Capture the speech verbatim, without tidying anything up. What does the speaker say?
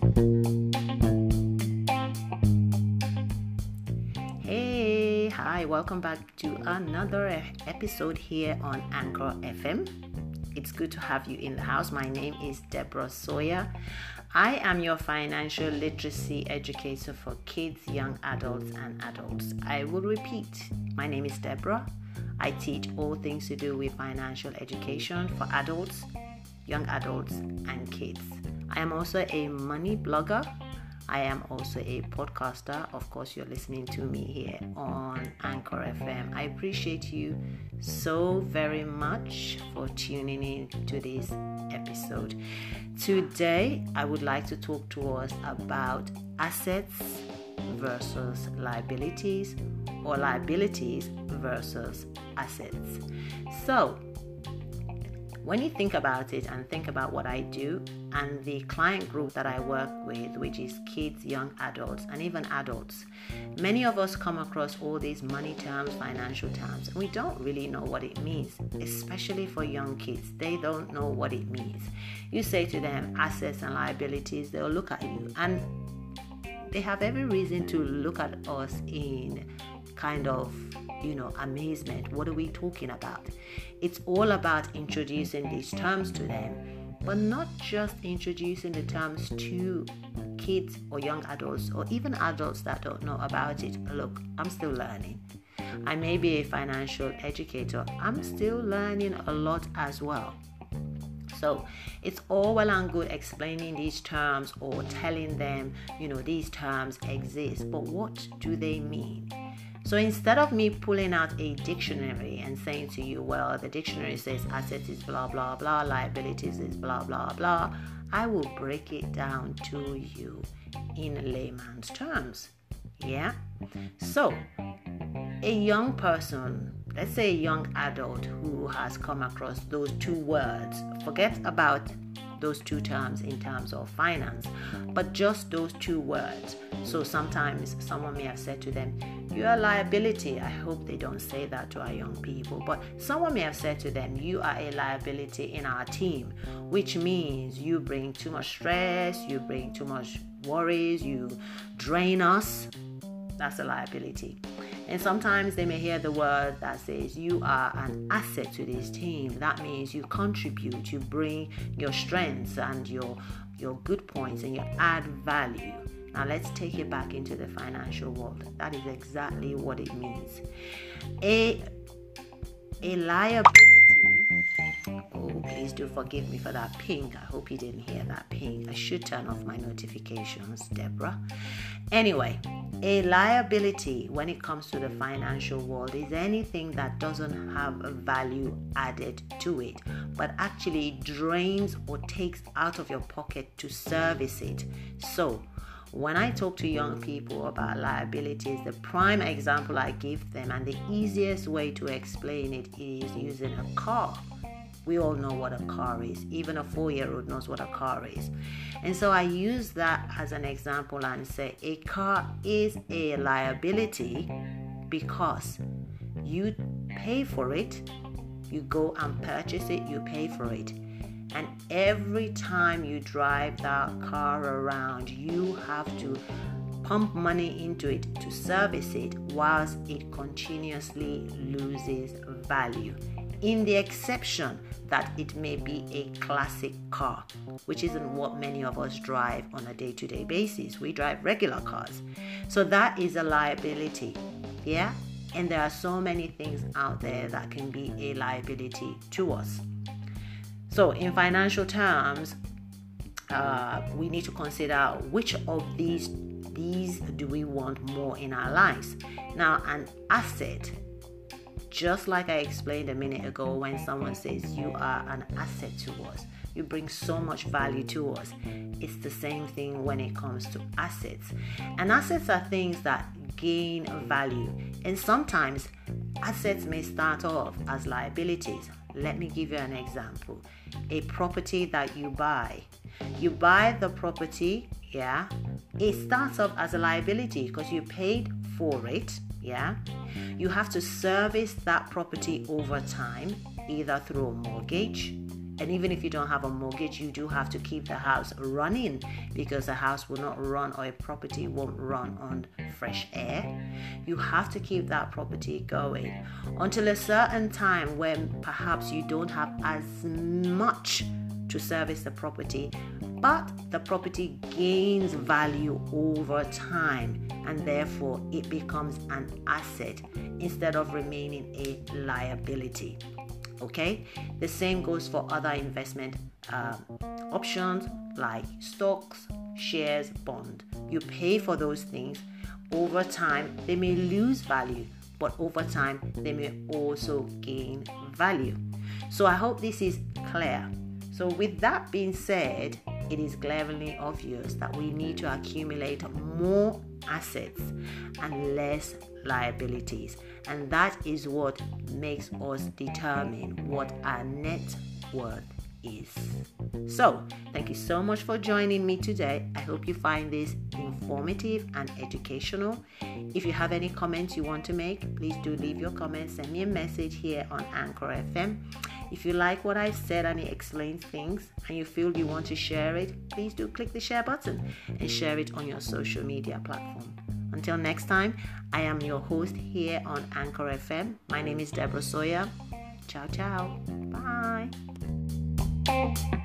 Hey, hi, welcome back to another episode here on Anchor F M. It's good to have you in the house. My name is Deborah Sawyer. I am your financial literacy educator for kids, young adults, and adults. I will repeat, my name is Deborah. I teach all things to do with financial education for adults, young adults, and kids. I am also a money blogger. I am also a podcaster. Of course, you're listening to me here on Anchor F M. I appreciate you so very much for tuning in to this episode. Today, I would like to talk to us about assets versus liabilities, or liabilities versus assets. So, when you think about it and think about what I do and the client group that I work with, which is kids, young adults, and even adults, many of us come across all these money terms, financial terms, and we don't really know what it means, especially for young kids. They don't know what it means. You say to them assets and liabilities, they'll look at you, and they have every reason to look at us in kind of, you know, amazement. What are we talking about? It's all about introducing these terms to them, but not just introducing the terms to kids or young adults or even adults that don't know about it. Look, I'm still learning. I may be a financial educator. I'm still learning a lot as well. So it's all well and good explaining these terms or telling them, you know, these terms exist, but what do they mean? So instead of me pulling out a dictionary and saying to you, well, the dictionary says assets is blah, blah, blah, liabilities is blah, blah, blah, I will break it down to you in layman's terms. Yeah? So a young person, let's say a young adult who has come across those two words, forget about those two terms in terms of finance, but just those two words. So sometimes someone may have said to them, you're a liability. I hope they don't say that to our young people, but someone may have said to them, you are a liability in our team, which means you bring too much stress, you bring too much worries, you drain us. That's a liability. And sometimes they may hear the word that says you are an asset to this team. That means you contribute, you bring your strengths and your your good points and you add value. Now let's take it back into the financial world. That is exactly what it means. A a liability. Oh, please do forgive me for that ping. I hope you didn't hear that ping. I should turn off my notifications, Deborah. Anyway, a liability when it comes to the financial world is anything that doesn't have a value added to it, but actually drains or takes out of your pocket to service it. So, when I talk to young people about liabilities, the prime example I give them and the easiest way to explain it is using a car. We all know what a car is. Even a four-year-old knows what a car is. And so I use that as an example and say a car is a liability because you pay for it, you go and purchase it, you pay for it. And every time you drive that car around, you have to pump money into it to service it whilst it continuously loses value. In the exception that it may be a classic car, which isn't what many of us drive on a day-to-day basis. We drive regular cars. So that is a liability. Yeah? And there are so many things out there that can be a liability to us. So in financial terms, uh, we need to consider which of these, these do we want more in our lives. Now, an asset, just like I explained a minute ago, when someone says you are an asset to us, you bring so much value to us. It's the same thing when it comes to assets. And assets are things that gain value. And sometimes assets may start off as liabilities. Let me give you an example. A property that you buy. You buy the property, yeah. It starts off as a liability because you paid for it, yeah. You have to service that property over time, either through a mortgage, And even if you don't have a mortgage, you do have to keep the house running, because the house will not run, or a property won't run on fresh air. You have to keep that property going until a certain time when perhaps you don't have as much to service the property, but the property gains value over time, and therefore it becomes an asset instead of remaining a liability. Okay, the same goes for other investment um, options like stocks, shares, bond. You pay for those things. Over time, they may lose value, but over time, they may also gain value. So I hope this is clear. So with that being said, it is glaringly obvious that we need to accumulate more assets and less liabilities. And that is what makes us determine what our net worth is. So, thank you so much for joining me today. I hope you find this informative and educational. If you have any comments you want to make, please do leave your comments. Send me a message here on Anchor F M. If you like what I've said and it explains things and you feel you want to share it, please do click the share button and share it on your social media platform. Until next time, I am your host here on Anchor F M. My name is Deborah Sawyer. Ciao, ciao. Bye.